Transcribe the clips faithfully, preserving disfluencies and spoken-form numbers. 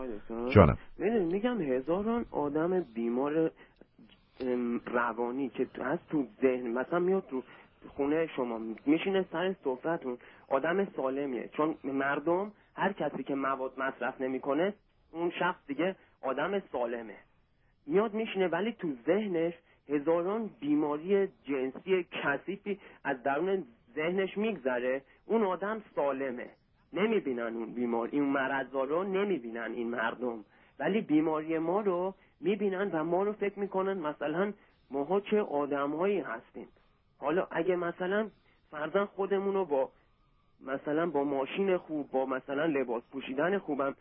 جانم. میگم هزاران آدم بیمار روانی که هست تو ذهن، مثلا میاد تو خونه شما میشینه سر سفرتون، آدم سالمیه، چون مردم هر کسی که مواد مصرف نمیکنه اون شخص دیگه آدم سالمه، میاد میشینه ولی تو ذهنش هزاران بیماری جنسی کثیفی از درون ذهنش میگذره. اون آدم سالمه، نمیبینن اون بیماری، اون مرضا رو نمیبینن این مردم، ولی بیماری ما رو میبینن و ما رو فکر میکنن مثلا ماها چه آدمهایی هستیم. حالا اگه مثلا فرضاً خودمون رو با مثلا با ماشین خوب، با مثلا لباس پوشیدن خوبم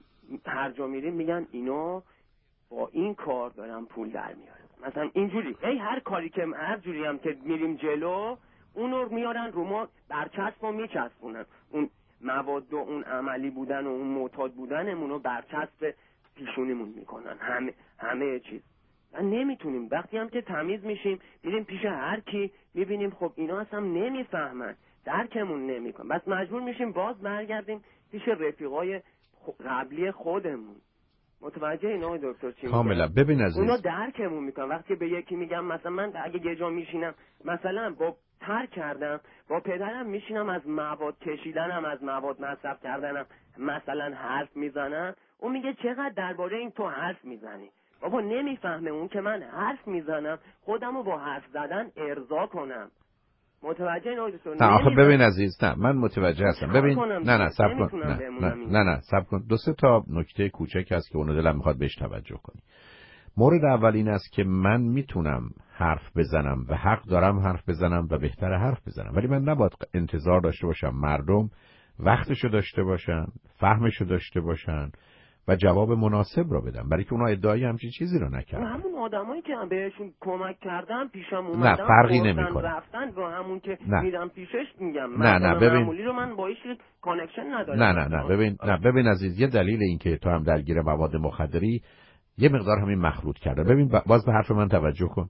هر جا میریم میگن اینا با این کار دارن پول در میارن، مثلا اینجوری. ای هر کاری که هر جوری هم که میریم جلو اونو میارن رو ما، برچسب رو میچسبونن، اون مواد و اون عملی بودن و اون معتاد بودنمون رو برچسب پیشونیمون میکنن، همه همه چیز. و نمیتونیم وقتی هم که تمیز میشیم میریم پیش هر کی میبینیم خب اینا اصلا نمیفهمن، درکمون نمیکنن، بس مجبور میشیم باز برگردیم پیش رفیقای قبلی خودمون. متوجه این آقای دکتر چی میگم؟ کاملا. ببین عزیز، اونا درکمون میکنن. وقتی به یکی میگم مثلا من اگه یه جا میشینم مثلا با ترک کردم با پدرم میشینم از مواد کشیدنم، از مواد مصرف کردنم مثلا حرف میزنم، اون میگه چقدر درباره این تو حرف میزنی؟ بابا نمیفهمه اون که من حرف میزنم خودمو با حرف زدن ارضا کنم. متوجه این آقای دکتر؟ نه آخه ببین عزیز، نه من متوجه هستم. ببین نه نه صبر کن، نه نه نه, نه صبر کن. دو سه تا نکته کوچک هست که اون دلم میخواد بهش توجه کنی. مورد اول این است که من میتونم حرف بزنم و حق دارم حرف بزنم و بهتر حرف بزنم، ولی من نباید انتظار داشته باشم مردم وقتشو داشته باشن، فهمشو داشته باشن و جواب مناسب رو بدم، برای که اونا ادعای همچین چیزی رو نکردن. همون آدمایی که بهشون کمک کردم پیشم اومدن نه فرقی نمیکنه، رفتن با همون که نه. میرم پیشش میگم نه نه ببین معمولی رو من با هیچ کانکشن ندارم. نه نه نه ببین نه ببین عزیز، یه دلیل این که تو هم درگیر مواد مخدری یه مقدار همین مخلوط کرده. ببین باز به حرف من توجه کن.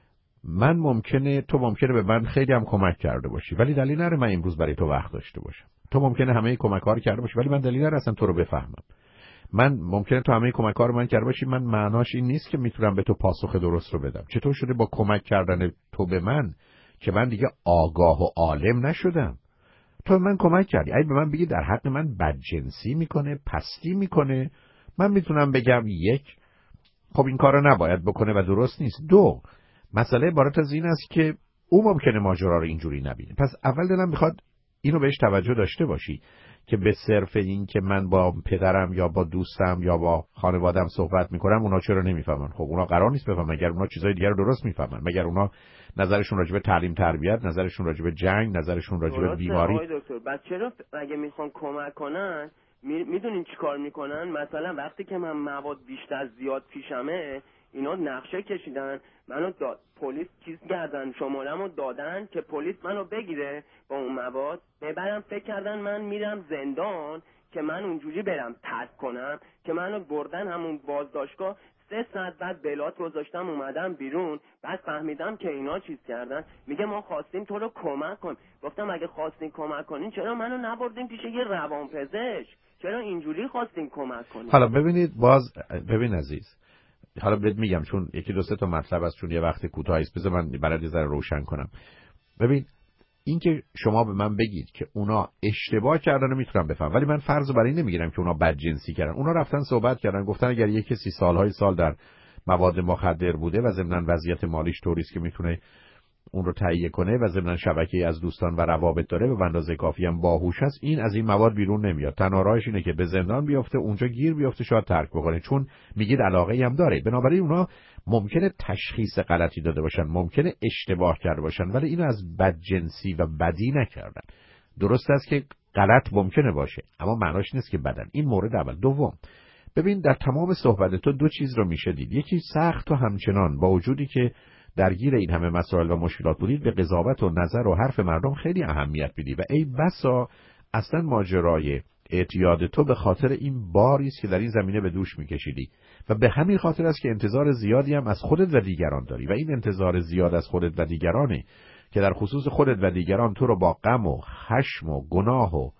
من ممکنه تو ممکنه به من خیلی هم کمک کرده باشی ولی دلیل نره من امروز برای تو وقت داشته باشم. تو ممکنه همه کمک‌ها رو کرده باشی ولی من دلیل نره اصلا تو رو بفهمم. من ممکنه تو همه کمک‌ها رو من کرده باشی، من معناش این نیست که میتونم به تو پاسخ درست رو بدم. چطور شده با کمک کردن تو به من که من دیگه آگاه و عالم نشدم؟ تو من کمک کردی، اگه به من بگی در حق من بدجنسی میکنه، پستی میکنه، من میتونم بگم یک، خب این کارو نباید بکنه و درست نیست. دو، مسئله عبارت از این است که او ممکنه ماجرا رو اینجوری نبینه. پس اول دلم میخواد اینو بهش توجه داشته باشی که به صرف این که من با پدرم یا با دوستم یا با خانوادم صحبت میکنم اونا چرا نمیفهمن؟ خب اونا قرار نیست بفهمن. مگر اونا چیزای دیگر رو درست میفهمن؟ مگر اونا نظرشون راجع به تعلیم تربیت، نظرشون راجع به جنگ، نظرشون راجع به بیماری؟ آقای دکتر بعد چرا اگه میخوان کمک کنن میدونین چی کار میکنن؟ مثلا وقتی که من مواد بیشتر زیاد پیشمه اینا نقشه کشیدن منو داد پلیس چیز کردن، شماره‌مو دادن که پلیس منو بگیره با اون مواد ببرم. فکر کردن من میرم زندان که من اونجوری برم ترک کنم، که منو بردن همون بازداشتگاه. سه ساعت بعد بلات گذاشتم اومدم بیرون، بعد فهمیدم که اینا چیز کردن. میگه ما خواستیم تو رو کمک کن. گفتم اگه خواستین کمک کنین چرا منو نبردین پیش یه روانپزشک؟ چرا اینجوری خواستین کمک کنین؟ حالا ببینید باز ببین عزیز، حالا بهت میگم چون یکی دو سه تا مطلب است، چون یه وقت کوتاهی است بذار من برات یه ذره روشن کنم. ببین این که شما به من بگید که اونا اشتباه کردن رو میتونم بفهم، ولی من فرض رو برای نمیگیرم که اونا بدجنسی کردن. اونا رفتن صحبت کردن، گفتن اگر یک کسی سالهای سال در مواد مخدر بوده و ضمن وضعیت مالیش طوری است که میتونه اون رو تهیه کنه و ضمن شبکه‌ای از دوستان و روابط داره و به اندازه کافی هم باهوش است، این از این مواد بیرون نمیاد. تنها راهش اینه که به زندان بیفته، اونجا گیر بیفته، شاید ترک بکنه، چون میگید علاقه‌ای هم داره. بنابراین اونا ممکنه تشخیص غلطی داده باشن، ممکنه اشتباه کرده باشن، ولی اینو از بدجنسی و بدی نکردن. درست است که غلط ممکنه باشه اما معناش نیست که بدن. این مورد اول. دوم، ببین در تمام صحبت تو دو چیز رو میشه دید. یکی سخت و همچنان با وجودی که درگیر این همه مسائل و مشکلات بودید به قضاوت و نظر و حرف مردم خیلی اهمیت بدید و ای بسا اصلا ماجرای اعتیاد تو به خاطر این باری است که در این زمینه به دوش میکشیدی و به همین خاطر است که انتظار زیادی هم از خودت و دیگران داری و این انتظار زیاد از خودت و دیگرانه که در خصوص خودت و دیگران تو رو با غم و خشم و گناه و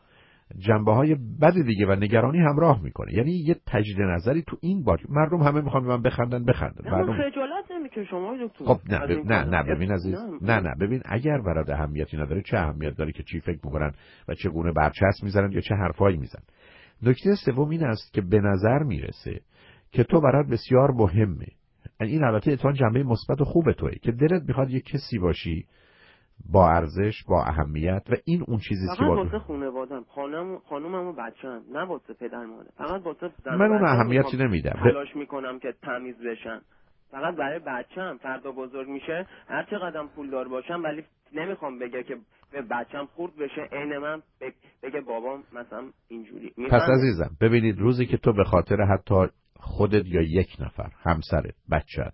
جنبه های بد دیگه و نگرانی همراه میکنه. یعنی یه تجدید نظری تو این باج. مردم همه میخوان من بخندن بخندن. مردم خجالت نمیکشه شما دکتر. خب نه ب... نه نه ببین عزیز، نه نه ببین اگر برات اهمیتی نداره چه اهمیت داره که چی فکر میکنن و چگونه برچسب میزنن یا چه حرفایی میزنن. نکته سوم این است که به نظر میرسه که تو برات بسیار مهمه. این البته اتفاقا جنبه مثبت و خوب توئه که دلت میخواد یه کسی باشی با ارزش، با اهمیت و این اون چیزی که فقط واسه خانواده‌ام، خانم خانومم و بچه‌ام، نه واسه پدر مادر. فقط واسه زن من اون اهمیتی نمیدم. تلاش میکنم که تمیز بشن. فقط برای بچه‌ام فردا بزرگ میشه هر چقدرم پولدار باشم ولی نمیخوام بگه که به بچه‌م خورد بشه عین من بگه بابام مثلا اینجوری. پس عزیزم ببینید روزی که تو به خاطر حتی خودت یا یک نفر همسرت، بچه‌ت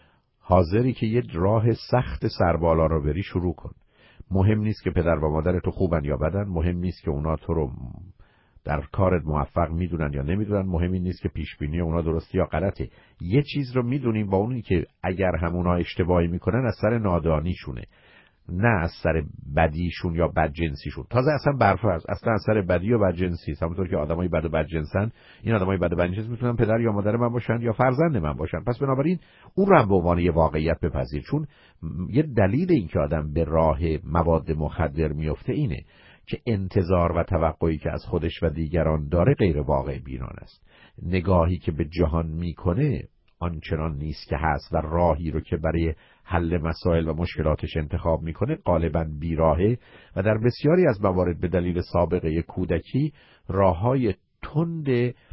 حاضری که یه راه سخت سربالا رو بری شروع کن. مهم نیست که پدر و مادر تو خوبن یا بدن، مهم نیست که اونا تو رو در کارت موفق میدونن یا نمیدونن، مهم این نیست که پیش بینی اونا درسته یا غلطه. یه چیز رو میدونیم با اونی که اگر همونا اشتباهی میکنن از سر نادانیشونه، نه از سر بدیشون یا بدجنسیشون. تازه اصلا برفرض اصلا از سر بدی و بدجنسی، همونطور که آدمای بد و بدجنسن، این آدمای بد و بدجنس میتونن پدر یا مادر من باشن یا فرزند من باشن. پس بنابراین اون رو هم به عنوان یه واقعیت بپذیر، چون یه دلیل این که آدم به راه مواد مخدر میفته اینه که انتظار و توقعی که از خودش و دیگران داره غیر واقع بینانه است. نگاهی که به جهان میکنه آنچنان نیست که هست و راهی رو که برای حل مسائل و مشکلاتش انتخاب میکنه غالباً بیراهه و در بسیاری از موارد به دلیل سابقه کودکی راههای تند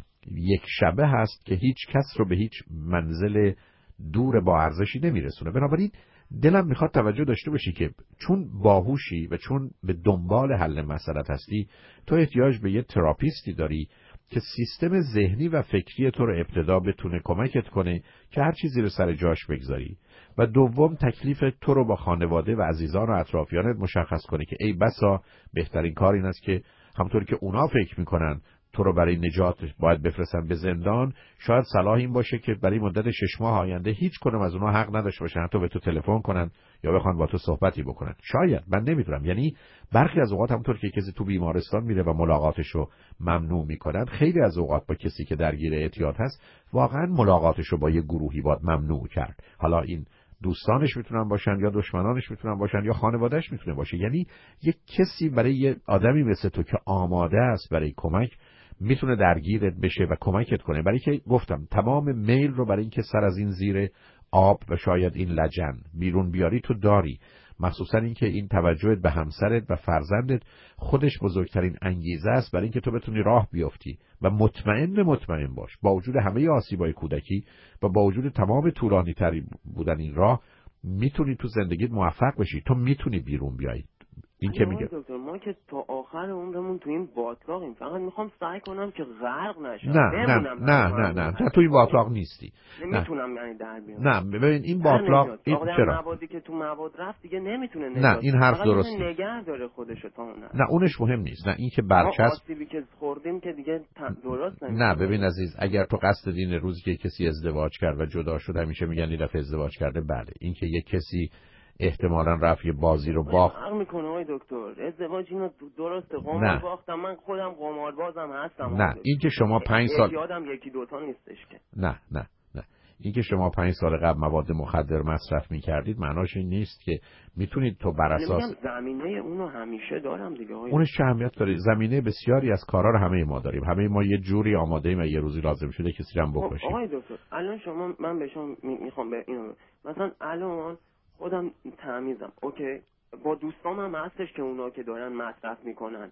یک شبه هست که هیچ کس رو به هیچ منزل دور با ارزشی نمیرسونه. بنابراین دلم میخواد توجه داشته باشی که چون باهوشی و چون به دنبال حل مسئلت هستی، تو احتیاج به یه تراپیستی داری که سیستم ذهنی و فکری تو رو ابتدا بتونه کمکت کنه که هر چیزی رو سر جاش بگذاری و دوم تکلیف تو رو با خانواده و عزیزان و اطرافیانت مشخص کنه که ای بسا بهترین کار این است که همونطور که اونا فکر میکنن تو رو برای نجات باید بفرستن به زندان، شاید صلاح این باشه که برای مدت شش ماه آینده هیچ کدوم از اونها حق نداشته باشن حتی به تو تلفن کنن یا بخوان با تو صحبتی بکنن. شاید، من نمیدونم. یعنی برخی از اوقات همونطور که کسی تو بیمارستان میره و ملاقاتش رو ممنوع میکنن، خیلی از اوقات با کسی که درگیر اعتیاد هست واقعا ملاقاتش رو با یه گروهی باید ممنوع کرد. حالا این دوستانش میتونن باشن یا دشمنانش میتونن باشن یا خانوادهش میتونه باشه. یعنی یک کسی برای یه آدمی مثل تو که آماده است برای کمک میتونه درگیرت بشه و کمکت کنه. برای که گفتم تمام میل رو برای اینکه سر از این زیر آب و شاید این لجن بیرون بیاری تو داری، مخصوصا اینکه این توجهت به همسرت و فرزندت خودش بزرگترین انگیزه است برای اینکه تو بتونی راه بیافتی و مطمئن مطمئن باش با وجود همه آسیبای کودکی و با وجود تمام طولانی تری بودن این راه میتونی تو زندگیت موفق بشی. تو میتونی بیرون بیایی. این که میگه دکتر ما که تا آخر عمرمون تو این باتلاقیم، فقط میخوام سعی کنم که غرق نشم. نه نه نه نه نه نه تو این باتلاق نیستی. نمیتونم یعنی در بیام. نه ببین این باتلاق این چرا موادی که تو مواد رفت دیگه نمیتونه نجات. نه این حرف درسته. نگه داره خودشو تا اون. نه اونش مهم نیست. نه این که برچسب آسیبی که خوردیم که دیگه درست نمیشه. نه ببین عزیز، اگر تو قصد دین روزی که کسی ازدواج کرد و جدا شد همیشه میگن این دفعه ازدواج کرده، بله. این که یک کسی احتمالاً رفت یه بازی رو باخت فرق میکنه آقای دکتر. ازدواج اینو درسته، قمار باختم، من خودم قماربازم هستم. نه این که شما پنج سال یادم یکی دوتا نیستش که. نه نه نه این که شما پنج سال قبل مواد مخدر مصرف میکردید معناش این نیست که میتونید تو بر اساس زمینه اونو همیشه دارم دیگه آقای. اونش چه اهمیت داره؟ زمینه بسیاری از کارا رو همه ما داریم. همه ما یه جوری آماده ایم و یه روزی لازم شده کسی رو هم بکشیم. آقای دکتر الان شما من به شما میخوام به اینو مثلا الان خودم تمیزم، اوکی، با دوستام هم هستش که اونا که دارن مصرف میکنن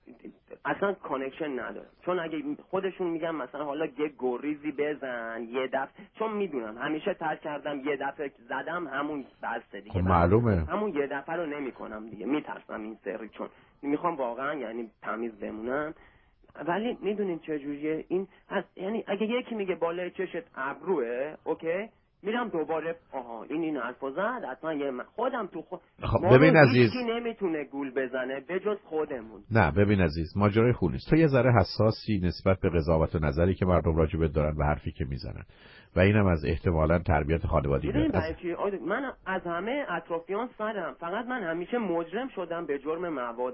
اصلا کانکشن ندارم، چون اگه خودشون میگن مثلا حالا یه گریزی بزن یه دفعه، چون میدونم همیشه ترک کردم یه دفعه زدم همون بسته دیگه. خب معلومه همون یه دفعه رو نمیکنم دیگه، میترسم این سری، چون میخوام واقعا یعنی تمیز بمونم. ولی میدونین چجوریه این هست، یعنی اگه یکی میگه بالای چشت ابروه، اوکی، میرم دوباره آها این این حرفو زد حتما یه من خودم تو خود خب ببین عزیز، هیچ کی نمیتونه گول بزنه به جز خودمون. نه ببین عزیز، ماجرای خوب نیست. تو یه ذره حساسی نسبت به قضاوت و نظری که مردم راجع بهت دارن و حرفی که میزنن و اینم از احتمالاً تربیت خانوادگی میاد. از... من از همه اطرافیان سرم، فقط من همیشه مجرم شدم به جرم موادم.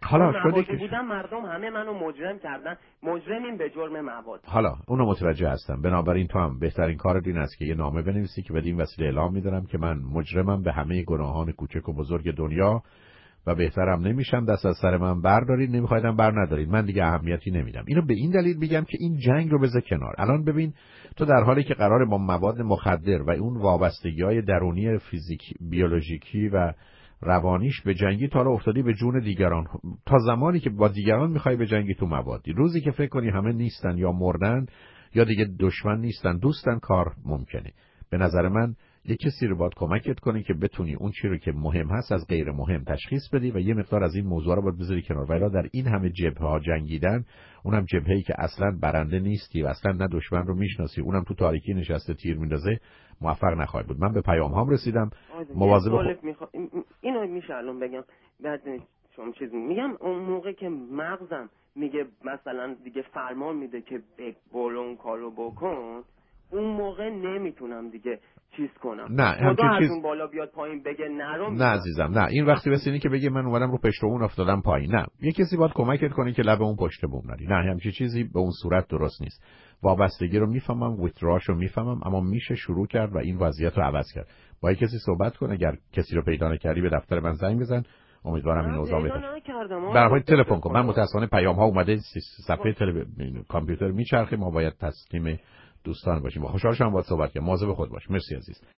حالا شده که بودم مردم همه منو مجرم کردن، مجرمیم به جرم مواد. حالا اونو متوجه هستم. بنابراین تو هم بهترین کار این است که یه نامه بنویسی که بدین وسیله اعلام می‌دارم که من مجرمم به همه گناهان کوچک و بزرگ دنیا و بهترم نمیشم، دست از سر من بردارید، نمیخوایدم بر ندارید، من دیگه اهمیتی نمیدم. اینو به این دلیل میگم که این جنگ رو بذار کنار. الان ببین تو در حالی که قراره با مواد مخدر و اون وابستگی‌های درونی فیزیک بیولوژیکی و روانیش به جنگی، تا حالا افتادی به جون دیگران. تا زمانی که با دیگران میخوای به جنگی تو موادی، روزی که فکر کنی همه نیستن یا مردن یا دیگه دشمن نیستن دوستن، کار ممکنه. به نظر من یک کسی رو باید کمکت کنی که بتونی اون چی رو که مهم هست از غیر مهم تشخیص بدی و یه مقدار از این موضوع رو باید بذاری کنار. ولی در این همه جبهه ها جنگیدن، اونم جبهه‌ای که اصلا برنده نیستی و اصلا نه دشمن رو میشناسی، اونم تو تاریکی نشسته تیر میندازه، موفق نخواهی بود. من به پیام هام رسیدم. مواظب خود میخوا... اینو میشه الان بگم بعد شما چیز میگم. اون موقع که مغزم میگه مثلا دیگه فرمان میده که بلون کارو بکن، اون موقع نمیتونم دیگه چیز کنم. نه خدا از چیز... اون بالا بیاد پایین بگه نرو. نه عزیزم، نه این وقتی بسینی که بگه من اومدم رو پشت اون افتادم پایین. نه، یه کسی باید کمکت کنه که لب اون پشت بوم نری. نه همچین چیزی به اون صورت درست نیست. وابستگی رو میفهمم، ویتراش رو میفهمم، اما میشه شروع کرد و این وضعیت رو عوض کرد. با یه کسی صحبت کن. اگر کسی رو پیدا نکردی به دفتر من زنگ بزن. امیدوارم این اوضاع بهتر شه. در حال تلفن کن. من متأسفانه پیام ها اومده صفحه تلویزیون کامپیوتر میچرخه، ما باید تسلیم دوستان باشیم. خوشحال شدم باهات صحبت کردم. مواظب خود باش. مرسی عزیز.